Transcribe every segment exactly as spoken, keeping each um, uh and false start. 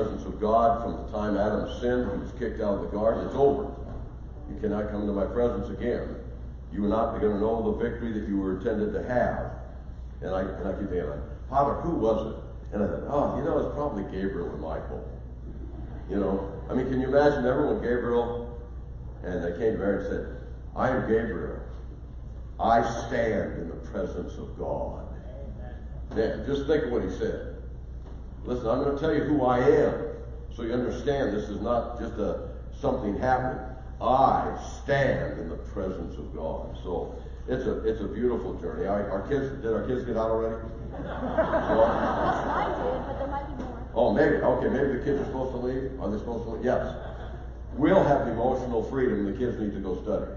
presence of God from the time Adam sinned. He was kicked out of the garden. It's over. You cannot come into my presence again. You are not going to know the victory that you were intended to have. And I, and I keep thinking, Father, who was it? And I thought, oh, you know, it's probably Gabriel or Michael. You know, I mean, can you imagine everyone, Gabriel, and they came to Mary and said, I am Gabriel. I stand in the presence of God. Man, just think of what he said. Listen, I'm going to tell you who I am, so you understand this is not just a something happening. I stand in the presence of God. So it's a it's a beautiful journey. Our, our kids did our kids get out already? No? I did, but there might be more. Oh, maybe. Okay, maybe the kids are supposed to leave. Are they supposed to leave? Yes. We'll have emotional freedom. The kids need to go study.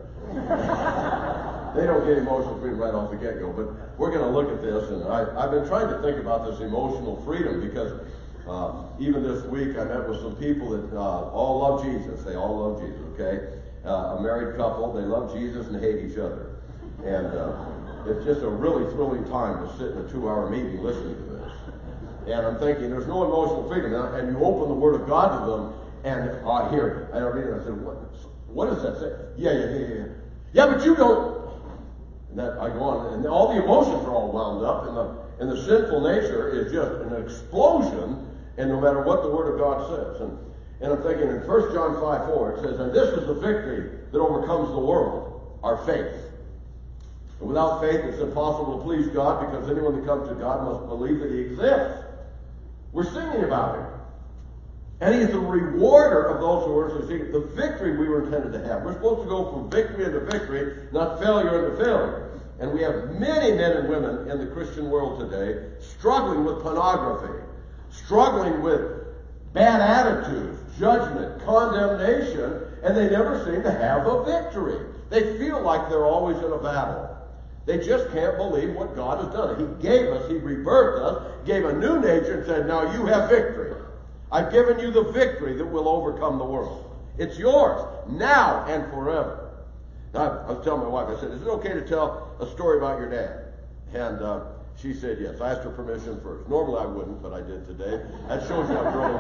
They don't get emotional freedom right off the get-go. But we're going to look at this, and I, I've been trying to think about this emotional freedom because uh, even this week I met with some people that uh, all love Jesus. They all love Jesus, okay? Uh, a married couple, they love Jesus and hate each other. And uh, it's just a really thrilling time to sit in a two-hour meeting listening to this. And I'm thinking, there's no emotional freedom. And you open the Word of God to them, and I uh, hear, and I read it, and I said, what, what does that say? Yeah, yeah, yeah, yeah. Yeah, but you don't. And that I go on, and all the emotions are all wound up, and the and the sinful nature is just an explosion, and no matter what the Word of God says. And, and I'm thinking in First John five four, it says, and this is the victory that overcomes the world, our faith. And without faith, it's impossible to please God, because anyone that comes to God must believe that He exists. We're singing about Him. And He is the rewarder of those who are seeking the victory we were intended to have. We're supposed to go from victory into victory, not failure into failure. And we have many men and women in the Christian world today struggling with pornography, struggling with bad attitudes, judgment, condemnation, and they never seem to have a victory. They feel like they're always in a battle. They just can't believe what God has done. He gave us, He rebirthed us, gave a new nature and said, now you have victory. I've given you the victory that will overcome the world. It's yours, now and forever. Now, I was telling my wife, I said, is it okay to tell a story about your dad? And uh, she said yes. I asked her permission first. Normally I wouldn't, but I did today. That shows you I'm growing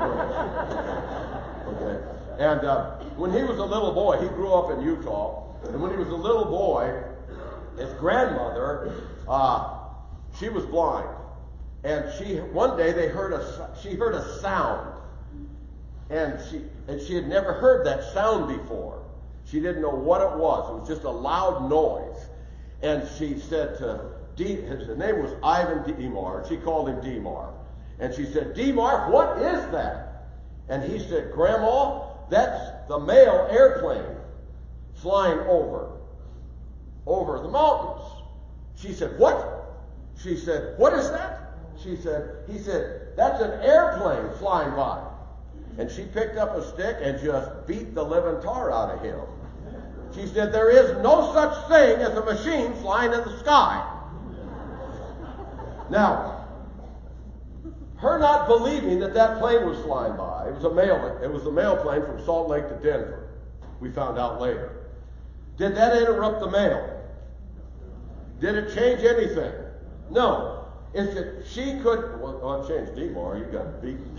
girls. Okay. And uh, when he was a little boy, he grew up in Utah, and when he was a little boy, his grandmother, uh, she was blind. And she, one day they heard a, she heard a sound. And she, and she had never heard that sound before. She didn't know what it was. It was just a loud noise. And she said to, D, his name was Ivan Demar. She called him Demar. And she said, Demar, what is that? And he said, Grandma, that's the mail airplane flying over, over the mountains. She said, what? She said, what is that? She said, he said, that's an airplane flying by. And she picked up a stick and just beat the living tar out of him. She said, there is no such thing as a machine flying in the sky. Now, her not believing that that plane was flying by, it was a mail, it was a mail plane from Salt Lake to Denver. We found out later. Did that interrupt the mail? Did it change anything? No. Is that she could, well, well it changed Demar, you got beaten.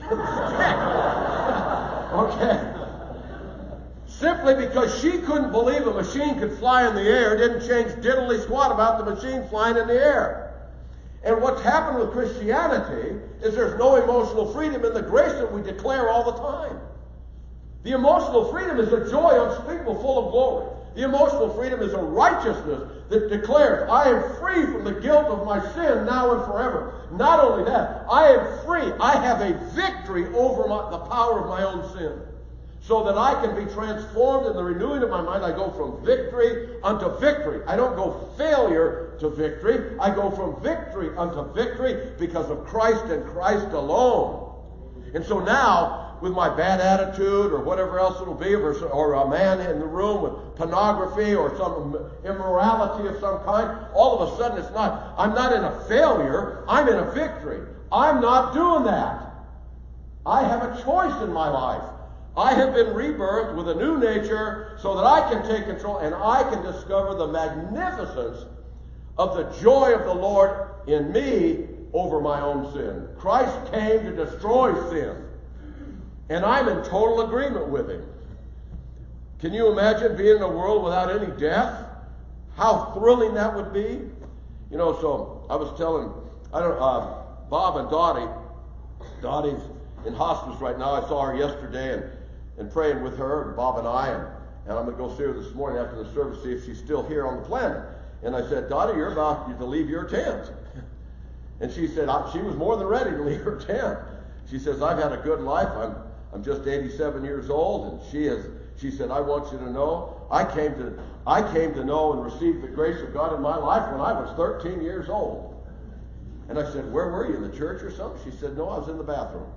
Okay. Simply because she couldn't believe a machine could fly in the air didn't change diddly squat about the machine flying in the air. And what's happened with Christianity is there's no emotional freedom in the grace that we declare all the time. The emotional freedom is a joy unspeakable, full of glory. The emotional freedom is a righteousness that declares, I am free from the guilt of my sin now and forever. Not only that, I am free. I have a victory over my, the power of my own sin. So that I can be transformed in the renewing of my mind. I go from victory unto victory. I don't go failure to victory. I go from victory unto victory because of Christ and Christ alone. And so now, with my bad attitude or whatever else it'll be, or, or a man in the room with pornography or some immorality of some kind, all of a sudden it's not, I'm not in a failure, I'm in a victory. I'm not doing that. I have a choice in my life. I have been rebirthed with a new nature so that I can take control and I can discover the magnificence of the joy of the Lord in me over my own sin. Christ came to destroy sin. And I'm in total agreement with him. Can you imagine being in a world without any death? How thrilling that would be. You know, so I was telling, I don't uh, Bob and Dottie, Dottie's in hospice right now. I saw her yesterday and, and praying with her, and Bob and I, and, and I'm going to go see her this morning after the service, see if she's still here on the planet. And I said, Dottie, you're about to leave your tent. And she said, I, she was more than ready to leave her tent. She says, I've had a good life. I'm I'm just eighty-seven years old, and she is. She said, I want you to know, I came to I came to know and receive the grace of God in my life when I was thirteen years old. And I said, where were you, in the church or something? She said, no, I was in the bathroom.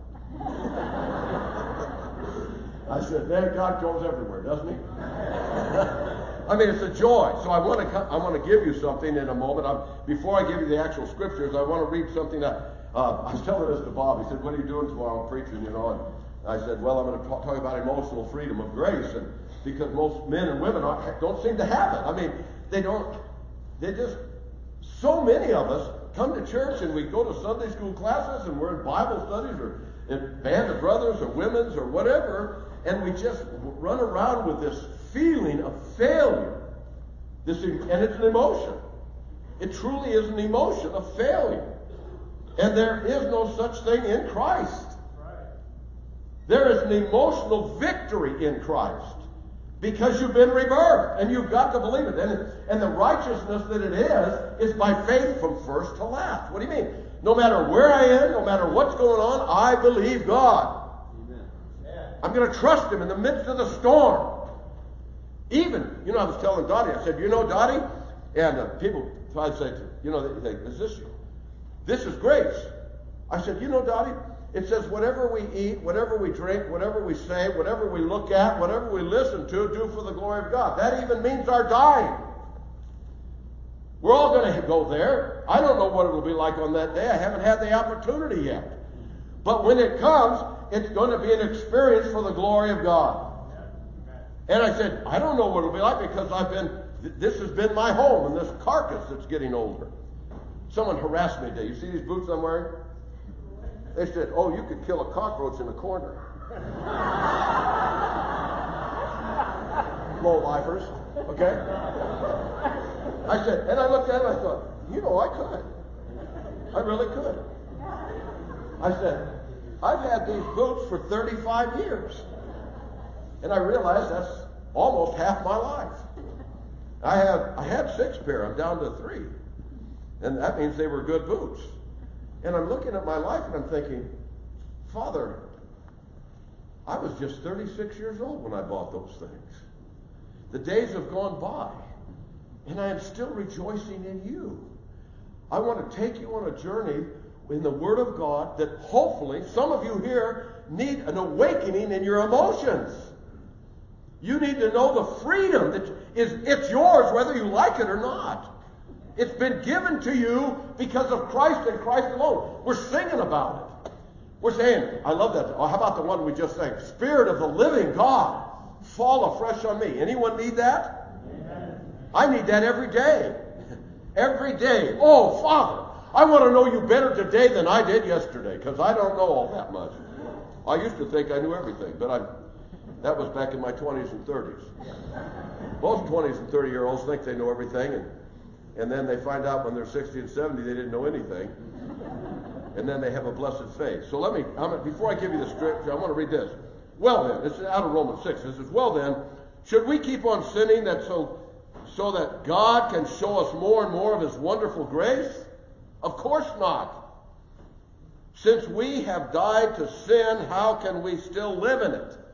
I said, man, God goes everywhere, doesn't he? I mean, it's a joy. So I want to I want to give you something in a moment. I'm, before I give you the actual scriptures, I want to read something that uh, I was telling this to Bob. He said, what are you doing tomorrow? I'm preaching, you know. And I said, well, I'm going to talk, talk about emotional freedom of grace, and because most men and women aren't, don't seem to have it. I mean, they don't. They just. So many of us come to church and we go to Sunday school classes and we're in Bible studies or in band of brothers or women's or whatever, and we just run around with this feeling of failure. This, and it's an emotion. It truly is an emotion of failure. And there is no such thing in Christ. There is an emotional victory in Christ because you've been rebirthed and you've got to believe it. And, and the righteousness that it is, is by faith from first to last. What do you mean? No matter where I am, no matter what's going on, I believe God. Amen. I'm going to trust him in the midst of the storm. Even, you know, I was telling Dottie, I said, you know, Dottie, and uh, people try to say, you know, they think, is this, this is grace. I said, you know, Dottie, it says whatever we eat, whatever we drink, whatever we say, whatever we look at, whatever we listen to, do for the glory of God. That even means our dying. We're all going to go there. I don't know what it'll be like on that day. I haven't had the opportunity yet. But when it comes, it's going to be an experience for the glory of God. And I said, I don't know what it'll be like because I've been, this has been my home and this carcass that's getting older. Someone harassed me today. You see these boots I'm wearing? They said, oh, you could kill a cockroach in a corner. Low-lifers, okay? I said, and I looked at it and I thought, you know, I could. I really could. I said, I've had these boots for thirty-five years. And I realized that's almost half my life. I have I had six pair. I'm down to three. And that means they were good boots. And I'm looking at my life and I'm thinking, Father, I was just thirty-six years old when I bought those things. The days have gone by, and I am still rejoicing in you. I want to take you on a journey in the Word of God that hopefully some of you here need an awakening in your emotions. You need to know the freedom that is it's yours whether you like it or not. It's been given to you because of Christ and Christ alone. We're singing about it. We're saying, I love that. Oh, how about the one we just sang? Spirit of the living God, fall afresh on me. Anyone need that? Amen. I need that every day. Every day. Oh, Father, I want to know you better today than I did yesterday because I don't know all that much. I used to think I knew everything, but I that was back in my twenties and thirties. Most twenties and thirty-year-olds think they know everything, and And then they find out when they're sixty and seventy they didn't know anything. And then they have a blessed faith. So let me, I'm, before I give you the scripture, I want to read this. Well then, this is out of Romans six. This is, well then, should we keep on sinning that so, so that God can show us more and more of his wonderful grace? Of course not. Since we have died to sin, how can we still live in it?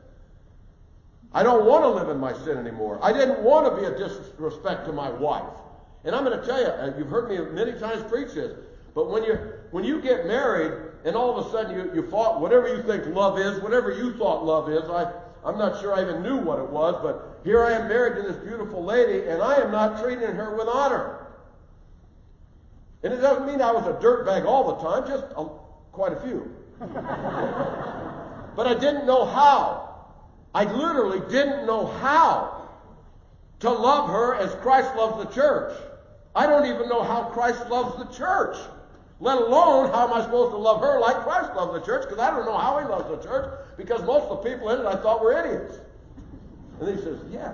I don't want to live in my sin anymore. I didn't want to be a disrespect to my wife. And I'm going to tell you, you've heard me many times preach this, but when you when you get married and all of a sudden you, you thought whatever you think love is, whatever you thought love is, I, I'm not sure I even knew what it was, but here I am married to this beautiful lady and I am not treating her with honor. And it doesn't mean I was a dirtbag all the time, just a, quite a few. But I didn't know how. I literally didn't know how to love her as Christ loves the church. I don't even know how Christ loves the church. Let alone how am I supposed to love her like Christ loved the church, because I don't know how he loves the church, because most of the people in it I thought were idiots. And he says, yes.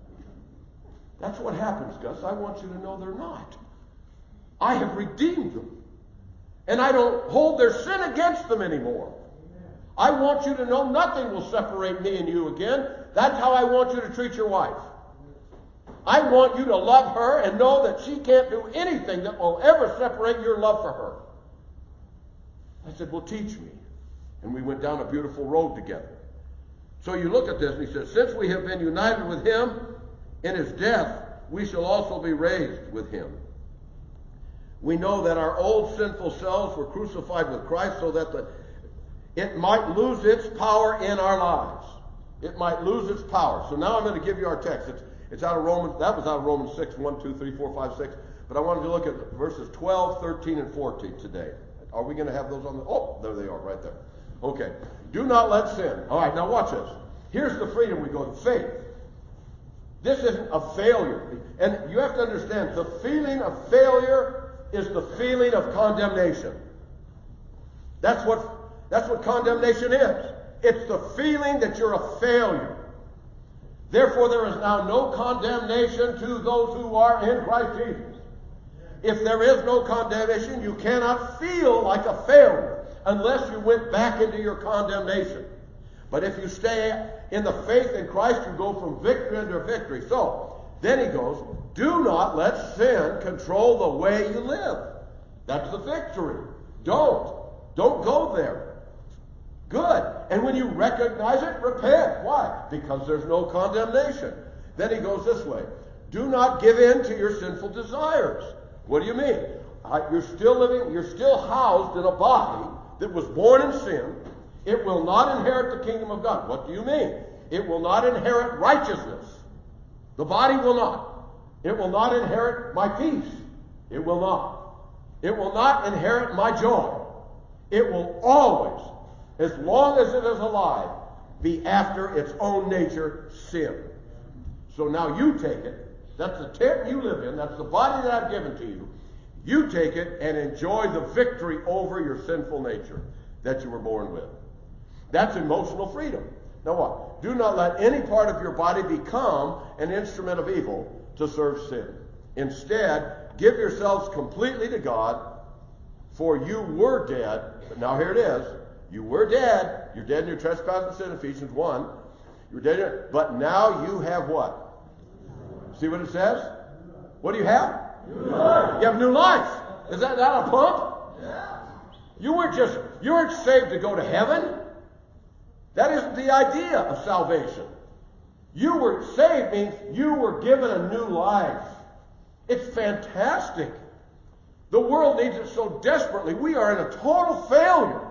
That's what happens, Gus. I want you to know they're not. I have redeemed them. And I don't hold their sin against them anymore. I want you to know nothing will separate me and you again. That's how I want you to treat your wife. I want you to love her and know that she can't do anything that will ever separate your love for her. I said, well, teach me. And we went down a beautiful road together. So you look at this and he says, since we have been united with him in his death, we shall also be raised with him. We know that our old sinful selves were crucified with Christ so that the, it might lose its power in our lives. It might lose its power. So now I'm going to give you our text. It's, it's out of Romans. That was out of Romans six, one, two, three, four, five, six. But I wanted to look at verses twelve, thirteen, and fourteen today. Are we going to have those on the... Oh, there they are, right there. Okay. Do not let sin. All right, now watch this. Here's the freedom we go to. Faith. This isn't a failure. And you have to understand, the feeling of failure is the feeling of condemnation. That's what, that's what condemnation is. It's the feeling that you're a failure. Therefore, there is now no condemnation to those who are in Christ Jesus. If there is no condemnation, you cannot feel like a failure unless you went back into your condemnation. But if you stay in the faith in Christ, you go from victory into victory. So, then he goes, do not let sin control the way you live. That's the victory. Don't. Don't go there. Good. And when you recognize it, repent. Why? Because there's no condemnation. Then he goes this way. Do not give in to your sinful desires. What do you mean? Uh, you're still living, you're still housed in a body that was born in sin. It will not inherit the kingdom of God. What do you mean? It will not inherit righteousness. The body will not. It will not inherit my peace. It will not. It will not inherit my joy. It will always, as long as it is alive, be after its own nature, sin. So now you take it. That's the tent you live in. That's the body that I've given to you. You take it and enjoy the victory over your sinful nature that you were born with. That's emotional freedom. Now what? Do not let any part of your body become an instrument of evil to serve sin. Instead, give yourselves completely to God, for you were dead. But now here it is. You were dead. You're dead in your trespass and sin, Ephesians one. You're dead in it. But now you have what? See what it says? What do you have? New life. You have new life. Is that not a pump? Yeah. You weren't just, you weren't saved to go to heaven. That isn't the idea of salvation. You were saved means you were given a new life. It's fantastic. The world needs it so desperately. We are in a total failure.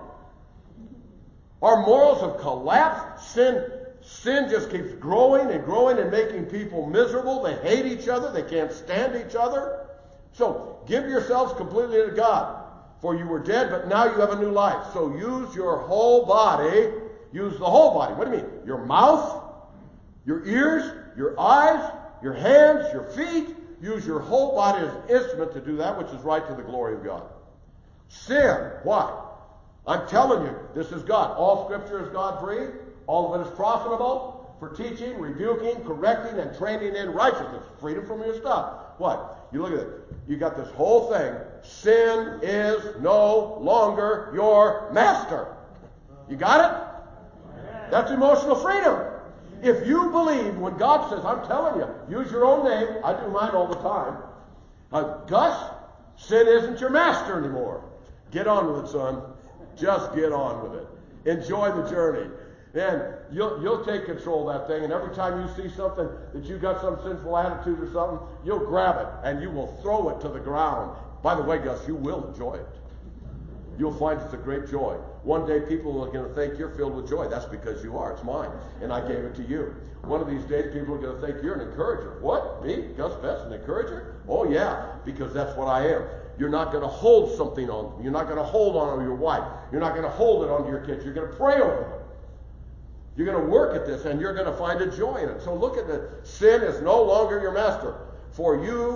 Our morals have collapsed. Sin, sin just keeps growing and growing and making people miserable. They hate each other. They can't stand each other. So give yourselves completely to God. For you were dead, but now you have a new life. So use your whole body. Use the whole body. What do you mean? Your mouth, your ears, your eyes, your hands, your feet. Use your whole body as an instrument to do that which is right to the glory of God. Sin. Why? I'm telling you, this is God. All Scripture is God-breathed. All of it is profitable for teaching, rebuking, correcting, and training in righteousness. Freedom from your stuff. What? You look at it. You got this whole thing. Sin is no longer your master. You got it? That's emotional freedom. If you believe when God says, I'm telling you, use your own name. I do mine all the time. Uh, Gus, sin isn't your master anymore. Get on with it, son. Just get on with it. Enjoy the journey. And you'll, you'll take control of that thing. And every time you see something that you got some sinful attitude or something, you'll grab it and you will throw it to the ground. By the way, Gus, you will enjoy it. You'll find it's a great joy. One day people are going to think you're filled with joy. That's because you are. It's mine. And I gave it to you. One of these days people are going to think you're an encourager. What? Me? Gus Best, an encourager? Oh, yeah. Because that's what I am. You're not going to hold something on. You're not going to hold on to your wife. You're not going to hold it onto your kids. You're going to pray over them. You're going to work at this and you're going to find a joy in it. So look at it. Sin is no longer your master. For you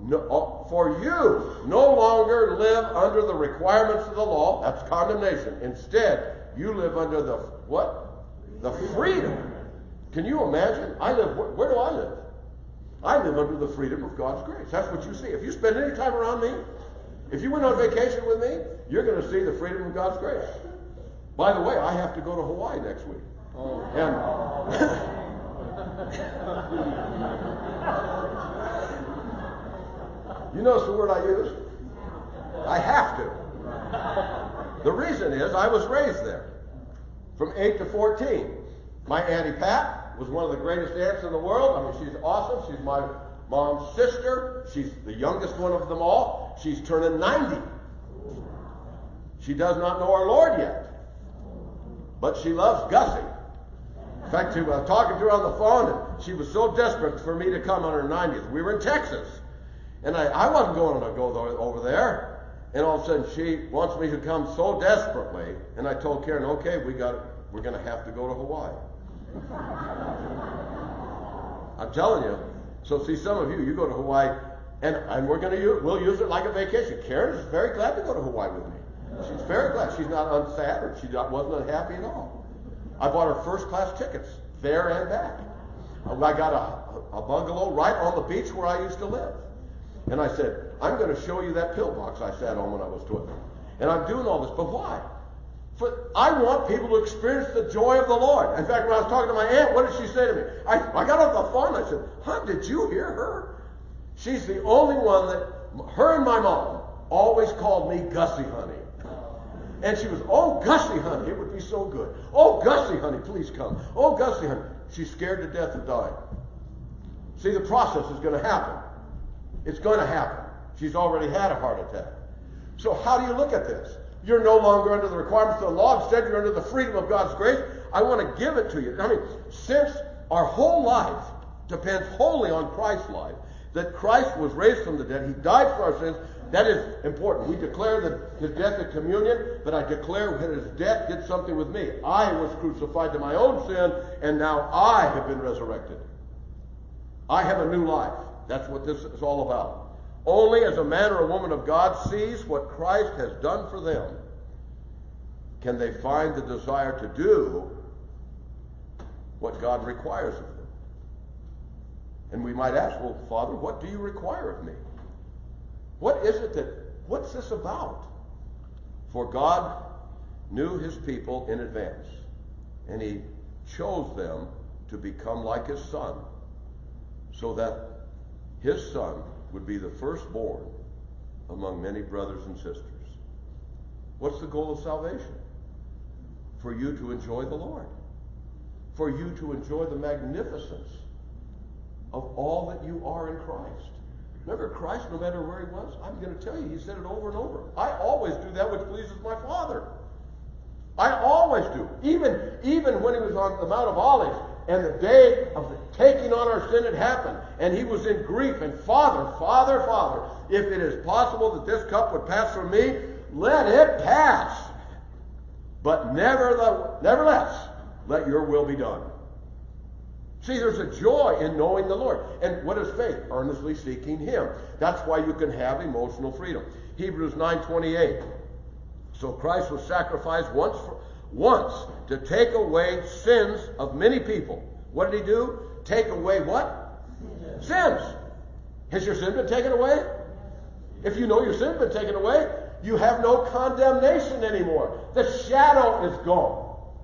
no, for you no longer live under the requirements of the law. That's condemnation. Instead, you live under the what? The freedom. Can you imagine? I live, where, where do I live? I live under the freedom of God's grace. That's what you see. If you spend any time around me, if you went on vacation with me, you're going to see the freedom of God's grace. By the way, I have to go to Hawaii next week. Oh. And you notice the word I used? I have to. The reason is I was raised there. From eight to fourteen. My Auntie Pat was one of the greatest aunts in the world. I mean, she's awesome. She's my mom's sister. She's the youngest one of them all. She's turning ninety. She does not know our Lord yet. But she loves Gussie. In fact, I was talking to her on the phone, and she was so desperate for me to come on her ninetieth. We were in Texas. And I, I wasn't going to go over there. And all of a sudden, she wants me to come so desperately. And I told Karen, okay, we got, we're going to have to go to Hawaii. I'm telling you. So see, some of you, you go to Hawaii, and, and we're going to use, we'll use it like a vacation. Karen is very glad to go to Hawaii with me. She's very glad. She's not unsad, or she not, wasn't unhappy at all. I bought her first class tickets, there and back. I got a, a bungalow right on the beach where I used to live. And I said, I'm going to show you that pillbox I sat on when I was twelve. And I'm doing all this, but why? For I want people to experience the joy of the Lord. In fact, when I was talking to my aunt, what did she say to me? I, I got off the phone and I said, "Huh, did you hear her? She's the only one that, her and my mom, always called me Gussie, honey. And she was, oh, Gussie, honey, it would be so good. Oh, Gussie, honey, please come. Oh, Gussie, honey." She's scared to death of dying. See, the process is going to happen. It's going to happen. She's already had a heart attack. So how do you look at this? You're no longer under the requirements of the law. Instead, you're under the freedom of God's grace. I want to give it to you. I mean, since our whole life depends wholly on Christ's life, that Christ was raised from the dead, he died for our sins, that is important. We declare that his death in communion, but I declare that his death did something with me. I was crucified to my own sin, and now I have been resurrected. I have a new life. That's what this is all about. Only as a man or a woman of God sees what Christ has done for them can they find the desire to do what God requires of them. And we might ask, well, Father, what do you require of me? What is it that, what's this about? For God knew his people in advance, and he chose them to become like his Son, so that his Son would be the firstborn among many brothers and sisters. What's the goal of salvation? For you to enjoy the Lord. For you to enjoy the magnificence of all that you are in Christ. Remember, Christ, no matter where he was, I'm going to tell you, he said it over and over. I always do that which pleases my Father. I always do. Even, even when he was on the Mount of Olives, and the day of the taking on our sin had happened, and he was in grief, and Father, Father, Father, if it is possible that this cup would pass from me, let it pass. But nevertheless, let your will be done. See, there's a joy in knowing the Lord. And what is faith? Earnestly seeking him. That's why you can have emotional freedom. Hebrews nine twenty-eight. So Christ was sacrificed once for, once to take away sins of many people. What did he do? Take away what? Sins. Sins. Has your sin been taken away? If you know your sin has been taken away, you have no condemnation anymore. The shadow is gone.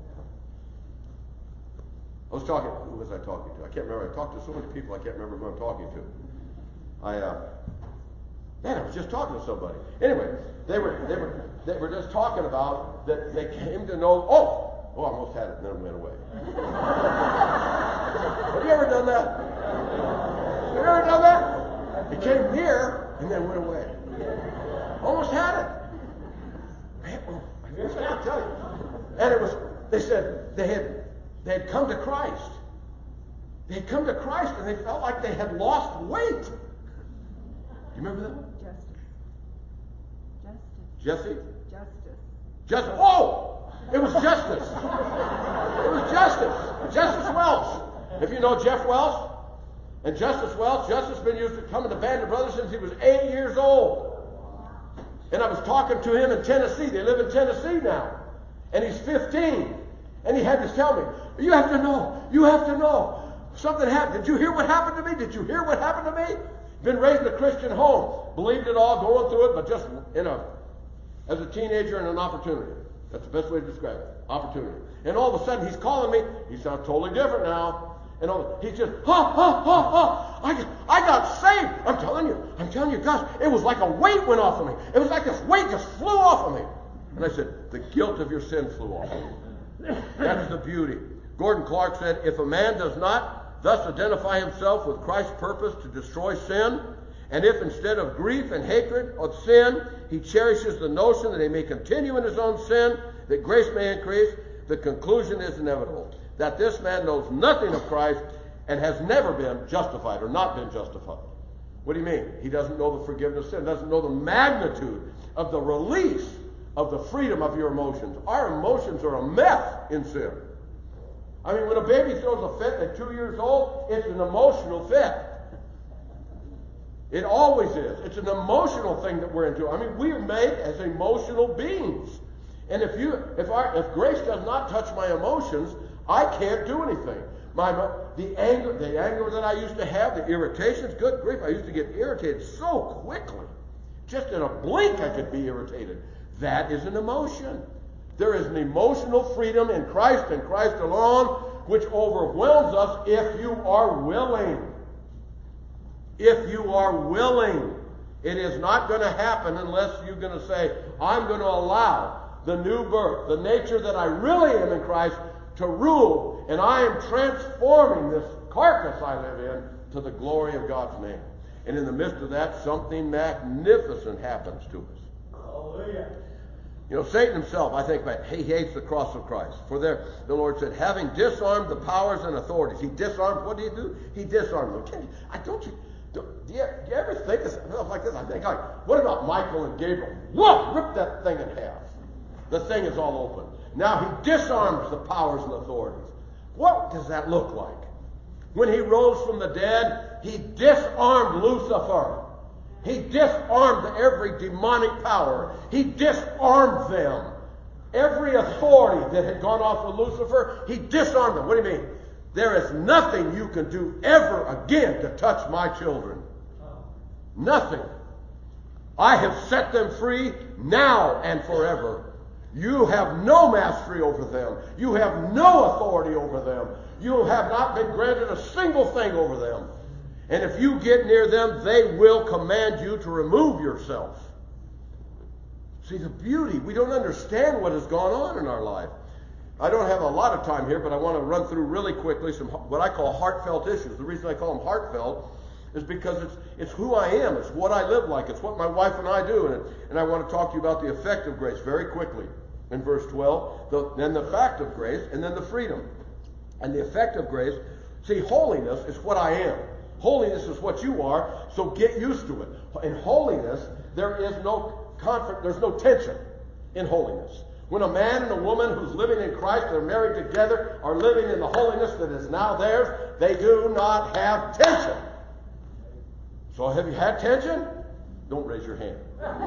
I was talking, who was I talking to? I can't remember. I talked to so many people, I can't remember who I'm talking to. I, uh, man, I was just talking to somebody. Anyway, they were, they were, they were just talking about that they came to know, oh, oh, I almost had it, and then it went away. Have you ever done that? Have you ever done that? It came near, and then went away. Almost had it. Man, oh, I wish I could tell you. And it was, they said they had, They had come to Christ. They had come to Christ and they felt like they had lost weight. Do you remember that one? Justice. Justice. Jesse? Justice. Justice. Oh! It was justice. It was justice. Justice Welch. If you know Jeff Welch, And Justice Welch, Justice has been used to come into Band of Brothers since he was eight years old. And I was talking to him in Tennessee. They live in Tennessee now. And he's fifteen. And he had to tell me, you have to know, you have to know. Something happened. Did you hear what happened to me? Did you hear what happened to me? Been raised in a Christian home. Believed it all, going through it, but just in a, as a teenager and an opportunity. That's the best way to describe it. Opportunity. And all of a sudden he's calling me. He sounds totally different now. And all, he's just, ha, ha, ha, ha. I, I got saved. I'm telling you. I'm telling you, gosh, it was like a weight went off of me. It was like this weight just flew off of me. And I said, the guilt of your sin flew off of me. That's the beauty. Gordon Clark said, if a man does not thus identify himself with Christ's purpose to destroy sin, and if instead of grief and hatred of sin, he cherishes the notion that he may continue in his own sin, that grace may increase, the conclusion is inevitable, that this man knows nothing of Christ and has never been justified or not been justified. What do you mean? He doesn't know the forgiveness of sin, doesn't know the magnitude of the release of the freedom of your emotions. Our emotions are a mess in sin. I mean, when a baby throws a fit at two years old, it's an emotional fit. It always is. It's an emotional thing that we're into. I mean, we are made as emotional beings. And if you, if our, if grace does not touch my emotions, I can't do anything. My, the anger, the anger that I used to have, the irritations, good grief, I used to get irritated so quickly. Just in a blink I could be irritated. That is an emotion. There is an emotional freedom in Christ and Christ alone, which overwhelms us if you are willing. If you are willing. It is not going to happen unless you're going to say, I'm going to allow the new birth, the nature that I really am in Christ, to rule, and I am transforming this carcass I live in to the glory of God's name. And in the midst of that, something magnificent happens to us. Hallelujah. You know, Satan himself, I think, he hates the cross of Christ. For there, the Lord said, having disarmed the powers and authorities. He disarmed, what did he do? He disarmed them. Can you, I don't you, do, do you, do you ever think of stuff like this? I think, like, what about Michael and Gabriel? Whoa, rip that thing in half. The thing is all open. Now he disarms the powers and authorities. What does that look like? When he rose from the dead, he disarmed Lucifer. He disarmed every demonic power. He disarmed them. Every authority that had gone off with Lucifer, he disarmed them. What do you mean? There is nothing you can do ever again to touch my children. Nothing. I have set them free now and forever. You have no mastery over them. You have no authority over them. You have not been granted a single thing over them. And if you get near them, they will command you to remove yourself. See the beauty. We don't understand what has gone on in our life. I don't have a lot of time here, but I want to run through really quickly some what I call heartfelt issues. The reason I call them heartfelt is because it's it's who I am. It's what I live like. It's what my wife and I do. And, and I want to talk to you about the effect of grace very quickly. In verse twelve, the, then the fact of grace, and then the freedom. And the effect of grace, see, holiness is what I am. Holiness is what you are, so get used to it. In holiness, there is no conflict, there's no tension in holiness. When a man and a woman who's living in Christ, they're married together, are living in the holiness that is now theirs, they do not have tension. So have you had tension? Don't raise your hand.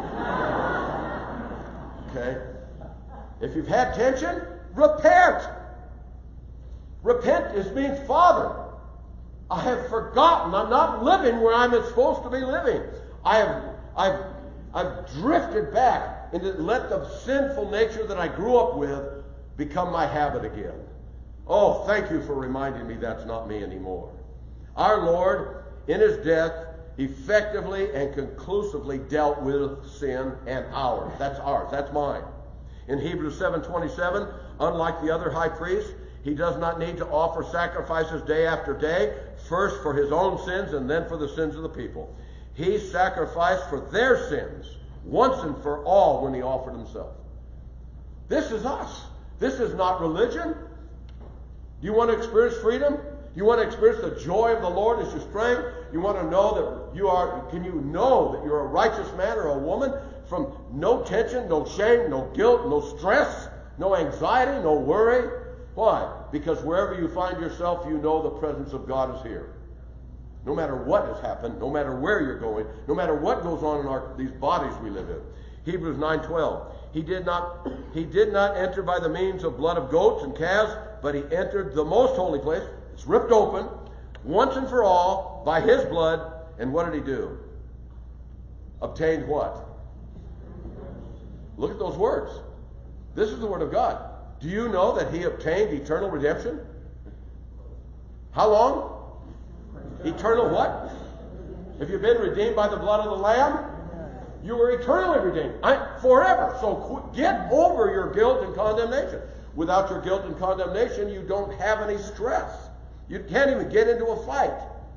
Okay? If you've had tension, repent. Repent is means, Father, I have forgotten. I'm not living where I'm supposed to be living. I have, I've, I've drifted back and let the sinful nature that I grew up with become my habit again. Oh, thank you for reminding me that's not me anymore. Our Lord, in his death, effectively and conclusively dealt with sin and ours. That's ours. That's mine. In Hebrews seven twenty-seven, unlike the other high priests, he does not need to offer sacrifices day after day, first for his own sins and then for the sins of the people. He sacrificed for their sins once and for all when he offered himself. This is us. This is not religion. Do you want to experience freedom? You want to experience the joy of the Lord as your strength? You want to know that you are, can you know that you're a righteous man or a woman from no tension, no shame, no guilt, no stress, no anxiety, no worry? Why? Because wherever you find yourself, you know the presence of God is here. No matter what has happened, no matter where you're going, no matter what goes on in our these bodies we live in. Hebrews nine twelve. He did not he did not enter by the means of blood of goats and calves, but he entered the most holy place. It's ripped open once and for all by his blood. And what did he do? Obtained what? Look at those words. This is the word of God. Do you know that he obtained eternal redemption? How long? Eternal what? If you've been redeemed by the blood of the Lamb, you were eternally redeemed. I, forever. So qu- get over your guilt and condemnation. Without your guilt and condemnation, you don't have any stress. You can't even get into a fight.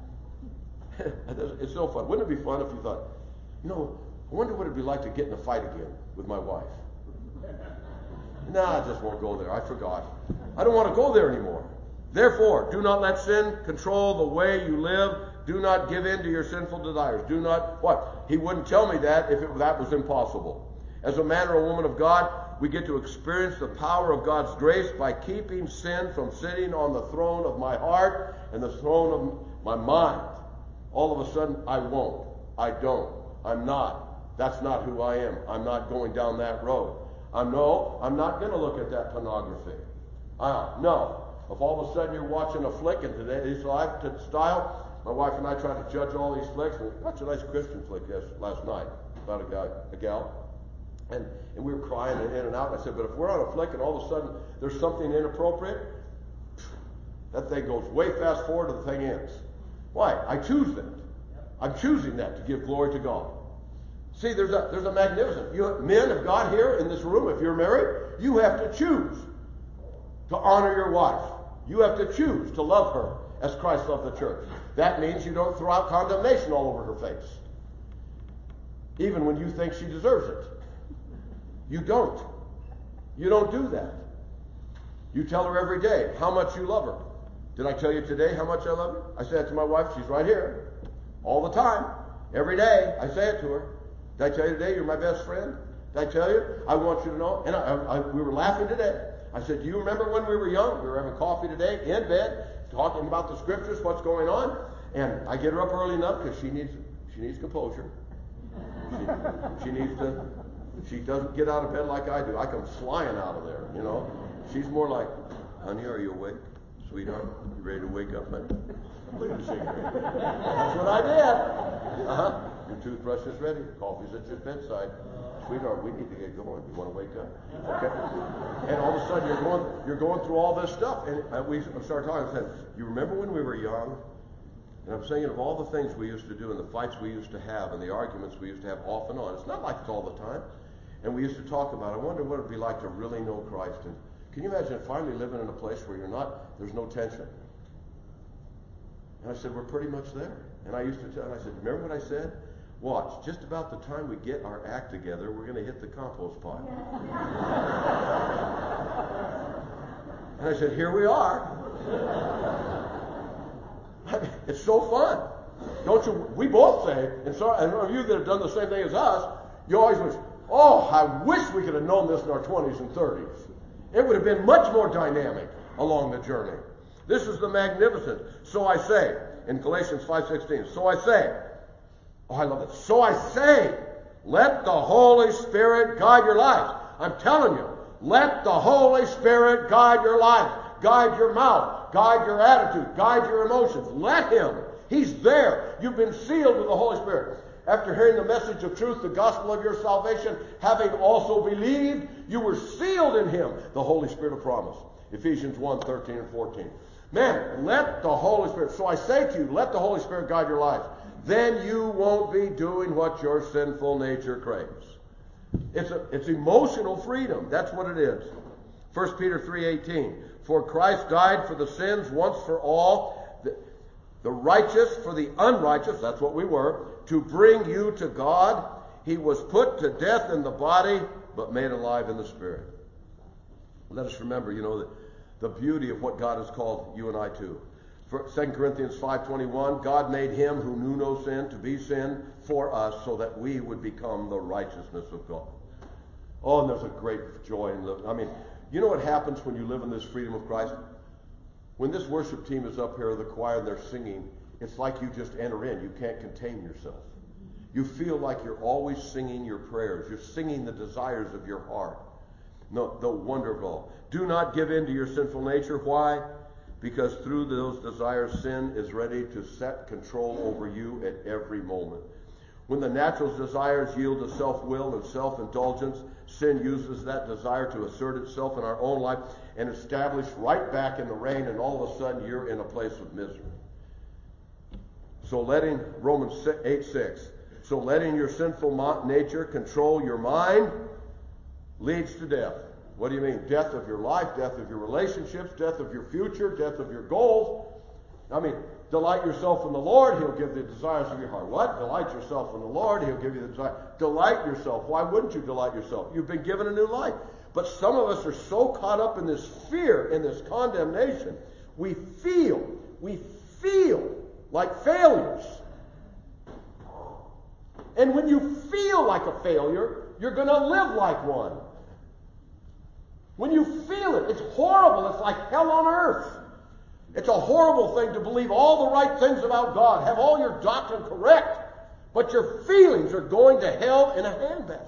It's so fun. Wouldn't it be fun if you thought, you know, I wonder what it'd be like to get in a fight again with my wife. Nah, I just won't go there. I forgot. I don't want to go there anymore. Therefore, do not let sin control the way you live. Do not give in to your sinful desires. Do not, what? He wouldn't tell me that if it, that was impossible. As a man or a woman of God, we get to experience the power of God's grace by keeping sin from sitting on the throne of my heart and the throne of my mind. All of a sudden, I won't. I don't. I'm not. That's not who I am. I'm not going down that road. I'm no, I'm not going to look at that pornography. Uh, no. If all of a sudden you're watching a flick in today's life style, my wife and I try to judge all these flicks. We watched a nice Christian flick yes, last night about a guy, a gal, and, and we were crying in and out. And I said, but if we're on a flick and all of a sudden there's something inappropriate, that thing goes way fast forward and the thing ends. Why? I choose that. I'm choosing that to give glory to God. See, there's a there's a magnificent. You men of God here in this room, if you're married, you have to choose to honor your wife. You have to choose to love her as Christ loved the church. That means you don't throw out condemnation all over her face, even when you think she deserves it. You don't. You don't do that. You tell her every day how much you love her. Did I tell you today how much I love her? I say it to my wife. She's right here all the time. Every day I say it to her. Did I tell you today you're my best friend? Did I tell you? I want you to know. And I, I, we were laughing today. I said, do you remember when we were young? We were having coffee today in bed, talking about the scriptures, what's going on. And I get her up early enough because she needs she needs composure. She, she needs to, she doesn't get out of bed like I do. I come flying out of there, you know. She's more like, honey, are you awake? Sweetheart, you ready to wake up, honey? Look at the shaking. That's what I did. Uh-huh. Your toothbrush is ready. Coffee's at your bedside. Sweetheart, we need to get going. You want to wake up? Okay. And all of a sudden, you're going, you're going through all this stuff, and we start talking. I said, "You remember when we were young?" And I'm saying of all the things we used to do, and the fights we used to have, and the arguments we used to have off and on. It's not like it's all the time. And we used to talk about. I wonder what it'd be like to really know Christ. And can you imagine finally living in a place where you're not? There's no tension. And I said, we're pretty much there. And I used to tell. And I said, remember what I said? Watch, just about the time we get our act together, we're going to hit the compost pile. And I said, here we are. It's so fun. Don't you? We both say, and so and of you that have done the same thing as us, you always wish, oh, I wish we could have known this in our twenties and thirties. It would have been much more dynamic along the journey. This is the magnificent. So I say, in Galatians five sixteen, so I say, oh, I love it. So I say, let the Holy Spirit guide your lives. I'm telling you, let the Holy Spirit guide your life, guide your mouth, guide your attitude, guide your emotions. Let Him. He's there. You've been sealed with the Holy Spirit. After hearing the message of truth, the gospel of your salvation, having also believed, you were sealed in Him, the Holy Spirit of promise. Ephesians one, thirteen and fourteen. Man, let the Holy Spirit, so I say to you, let the Holy Spirit guide your life. Then you won't be doing what your sinful nature craves. It's a, it's emotional freedom. That's what it is. First Peter three eighteen. For Christ died for the sins once for all, the, the righteous for the unrighteous, that's what we were, to bring you to God. He was put to death in the body, but made alive in the spirit. Let us remember, you know, the, the beauty of what God has called you and I to. For Second Corinthians five twenty-one, God made Him who knew no sin to be sin for us so that we would become the righteousness of God. Oh, and there's a great joy in living. I mean, you know what happens when you live in this freedom of Christ? When this worship team is up here, the choir, and they're singing, it's like you just enter in. You can't contain yourself. You feel like you're always singing your prayers. You're singing the desires of your heart. No, the wonder of all. Do not give in to your sinful nature. Why? Because through those desires, sin is ready to set control over you at every moment. When the natural desires yield to self-will and self-indulgence, sin uses that desire to assert itself in our own life and establish right back in the rain, and all of a sudden you're in a place of misery. So letting, Romans eight six, so letting your sinful nature control your mind leads to death. What do you mean? Death of your life, death of your relationships, death of your future, death of your goals. I mean, delight yourself in the Lord, He'll give the desires of your heart. What? Delight yourself in the Lord, He'll give you the desire. Delight yourself. Why wouldn't you delight yourself? You've been given a new life. But some of us are so caught up in this fear, in this condemnation, we feel, we feel like failures. And when you feel like a failure, you're going to live like one. When you feel it, it's horrible. It's like hell on earth. It's a horrible thing to believe all the right things about God, have all your doctrine correct, but your feelings are going to hell in a handbasket.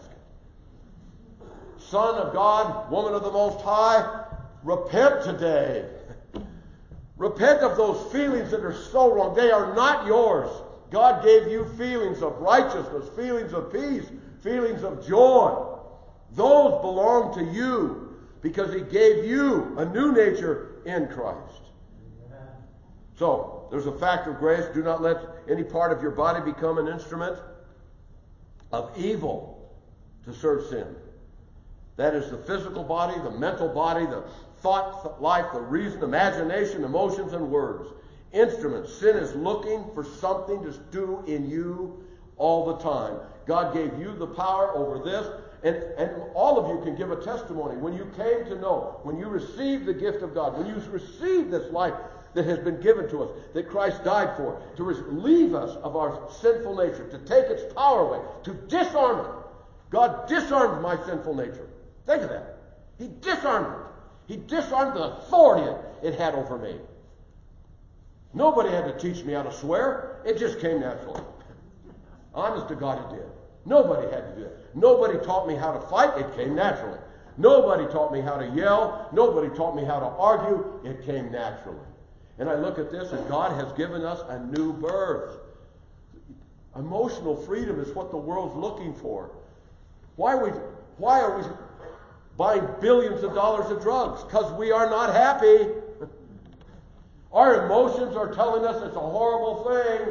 Son of God, woman of the Most High, repent today. Repent of those feelings that are so wrong. They are not yours. God gave you feelings of righteousness, feelings of peace, feelings of joy. Those belong to you because He gave you a new nature in Christ. Amen. So, there's a fact of grace. Do not let any part of your body become an instrument of evil to serve sin. That is the physical body, the mental body, the thought life, the reason, imagination, emotions, and words. Instruments. Sin is looking for something to do in you all the time. God gave you the power over this, and, and all of you can give a testimony. When you came to know, when you received the gift of God, when you received this life that has been given to us, that Christ died for, to relieve us of our sinful nature, to take its power away, to disarm it. God disarmed my sinful nature. Think of that. He disarmed it. He disarmed the authority it had over me. Nobody had to teach me how to swear. It just came naturally. Honest to God, it did. Nobody had to do it. Nobody taught me how to fight. It came naturally. Nobody taught me how to yell. Nobody taught me how to argue. It came naturally. And I look at this, and God has given us a new birth. Emotional freedom is what the world's looking for. Why are we, why are we buying billions of dollars of drugs? Because we are not happy. Our emotions are telling us it's a horrible thing.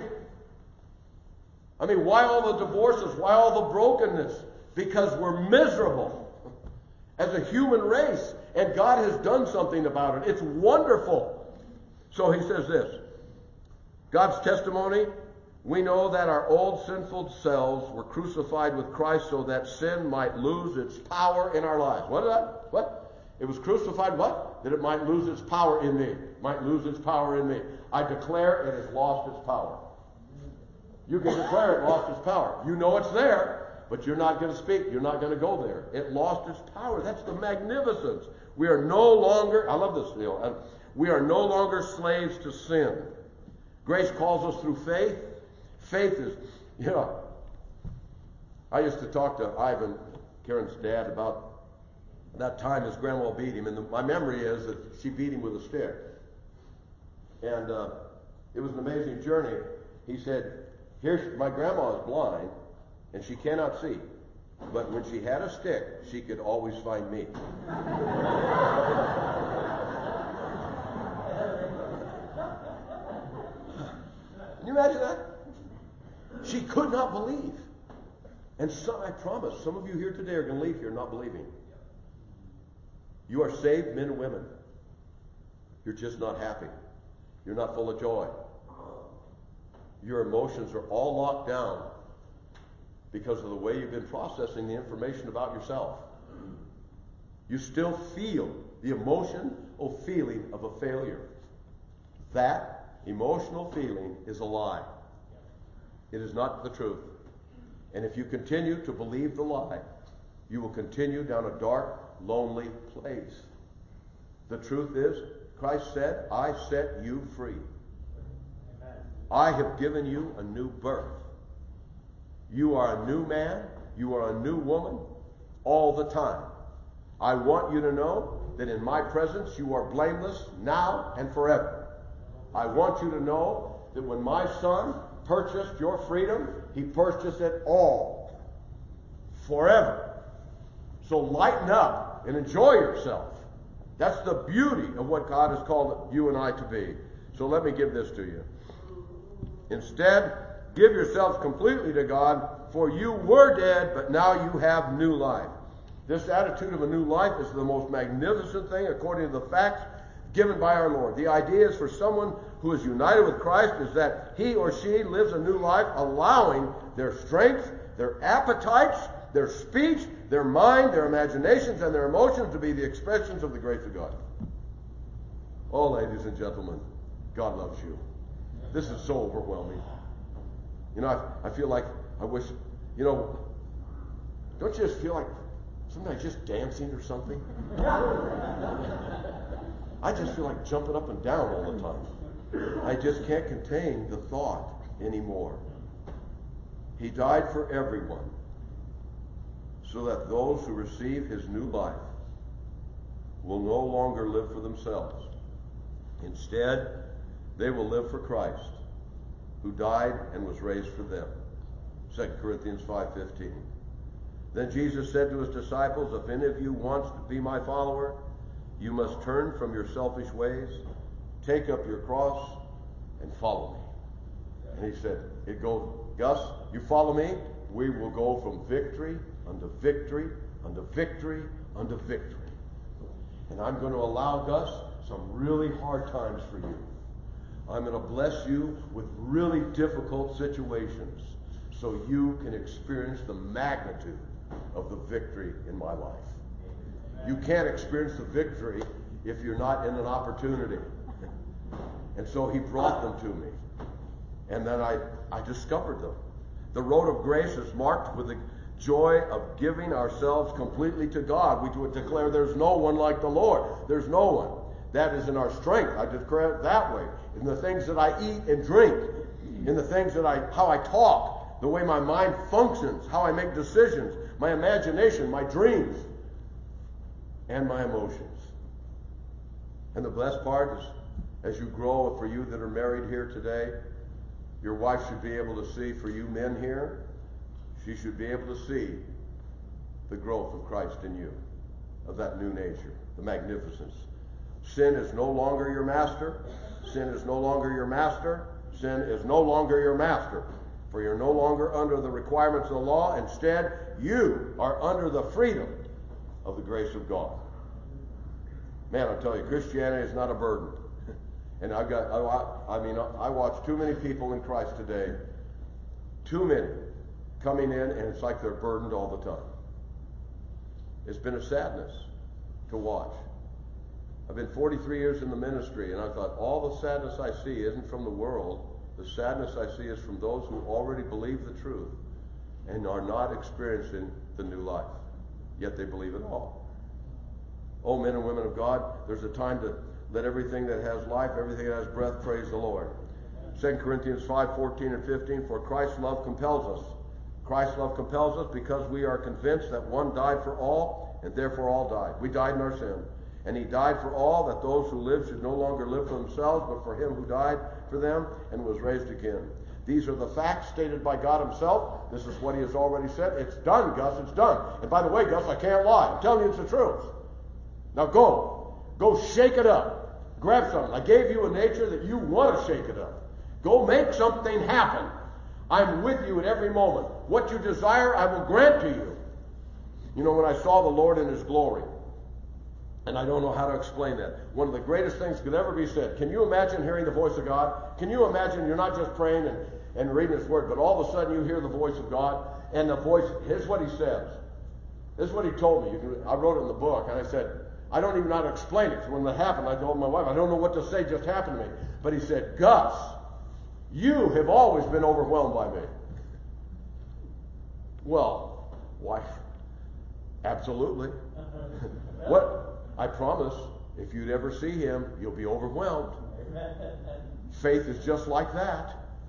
I mean, why all the divorces? Why all the brokenness? Because we're miserable as a human race. And God has done something about it. It's wonderful. So he says this. God's testimony, we know that our old sinful selves were crucified with Christ so that sin might lose its power in our lives. What is that? What? It was crucified, what? That it might lose its power in me. Might lose its power in me. I declare it has lost its power. You can declare it lost its power. You know it's there, but you're not going to speak. You're not going to go there. It lost its power. That's the magnificence. We are no longer, I love this, you know, we are no longer slaves to sin. Grace calls us through faith. Faith is, you know, I used to talk to Ivan, Karen's dad, about that time his grandma beat him, and the, my memory is that she beat him with a stick. And uh, it was an amazing journey. He said, "Here's my grandma is blind, and she cannot see, but when she had a stick, she could always find me." Can you imagine that? She could not believe. And so, I promise, some of you here today are going to leave here not believing. You are saved men and women. You're just not happy. You're not full of joy. Your emotions are all locked down because of the way you've been processing the information about yourself. You still feel the emotional feeling of a failure. That emotional feeling is a lie. It is not the truth. And if you continue to believe the lie, you will continue down a dark, lonely place. The truth is, Christ said, "I set you free." Amen. I have given you a new birth. You are a new man. You are a new woman all the time. I want you to know that in my presence you are blameless now and forever. I want you to know that when my son purchased your freedom, he purchased it all. Forever. So lighten up and enjoy yourself. That's the beauty of what God has called you and I to be. So let me give this to you. Instead, give yourselves completely to God, for you were dead, but now you have new life. This attitude of a new life is the most magnificent thing according to the facts given by our Lord. The idea is for someone who is united with Christ is that he or she lives a new life, allowing their strength, their appetites, their speech, their mind, their imaginations, and their emotions to be the expressions of the grace of God. Oh, ladies and gentlemen, God loves you. This is so overwhelming. You know, I, I feel like I wish, you know, don't you just feel like sometimes just dancing or something? I just feel like jumping up and down all the time. I just can't contain the thought anymore. He died for everyone, so that those who receive his new life will no longer live for themselves. Instead, they will live for Christ, who died and was raised for them. Second Corinthians five fifteen. Then Jesus said to his disciples, if any of you wants to be my follower, you must turn from your selfish ways, take up your cross, and follow me. And he said, it goes, Gus, you follow me, we will go from victory unto victory, unto victory, unto victory. And I'm going to allow, Gus, some really hard times for you. I'm going to bless you with really difficult situations so you can experience the magnitude of the victory in my life. You can't experience the victory if you're not in an opportunity. And so he brought them to me. And then I, I discovered them. The road of grace is marked with the joy of giving ourselves completely to God. We would declare there's no one like the Lord. There's no one. That is in our strength. I declare it that way. In the things that I eat and drink, in the things that I, how I talk, the way my mind functions, how I make decisions, my imagination, my dreams, and my emotions. And the best part is, as you grow, for you that are married here today, your wife should be able to see, for you men here, she should be able to see the growth of Christ in you, of that new nature, the magnificence. Sin is no longer your master. Sin is no longer your master. Sin is no longer your master. For you're no longer under the requirements of the law. Instead, you are under the freedom of the grace of God. Man, I tell you, Christianity is not a burden. And I've got, I, I mean, I watch too many people in Christ today, too many, coming in, and it's like they're burdened all the time. It's been a sadness to watch. I've been forty-three years in the ministry, and I thought, all the sadness I see isn't from the world. The sadness I see is from those who already believe the truth and are not experiencing the new life, yet they believe it all. Oh, men and women of God, there's a time to let everything that has life, everything that has breath, praise the Lord. Second Corinthians five fourteen and fifteen, for Christ's love compels us. Christ's love compels us because we are convinced that one died for all, and therefore all died. We died in our sin. And he died for all, that those who live should no longer live for themselves, but for him who died for them and was raised again. These are the facts stated by God himself. This is what he has already said. It's done, Gus, it's done. And by the way, Gus, I can't lie. I'm telling you it's the truth. Now go. Go shake it up. Grab something. I gave you a nature that you want to shake it up. Go make something happen. I'm with you at every moment. What you desire, I will grant to you. You know, when I saw the Lord in his glory, and I don't know how to explain that, one of the greatest things could ever be said. Can you imagine hearing the voice of God? Can you imagine you're not just praying and, and reading his word, but all of a sudden you hear the voice of God, and the voice, here's what he says. This is what he told me. You can, I wrote it in the book, and I said, I don't even know how to explain it. So when that happened, I told my wife, I don't know what to say, just happened to me. But he said, Gus, you have always been overwhelmed by me. Well, wife, absolutely. What? I promise, if you'd ever see him, you'll be overwhelmed. Faith is just like that.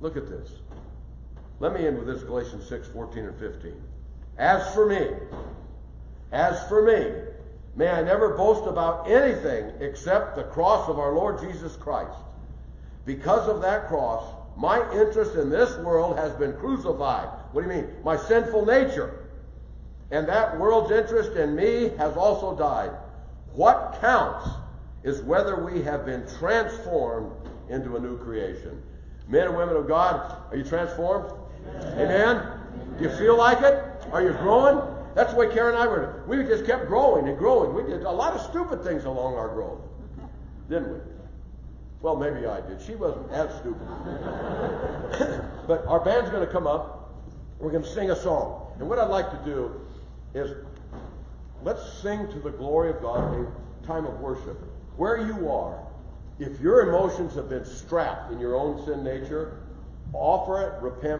Look at this. Let me end with this, Galatians six, fourteen and fifteen. As for me, as for me, may I never boast about anything except the cross of our Lord Jesus Christ. Because of that cross, my interest in this world has been crucified. What do you mean? My sinful nature. And that world's interest in me has also died. What counts is whether we have been transformed into a new creation. Men and women of God, are you transformed? Amen. Amen? Do you feel like it? Are you growing? That's the way Karen and I were. We just kept growing and growing. We did a lot of stupid things along our growth. Didn't we? Well, maybe I did. She wasn't as stupid. But our band's going to come up. We're going to sing a song. And what I'd like to do is let's sing to the glory of God a time of worship. Where you are, if your emotions have been strapped in your own sin nature, offer it, repent.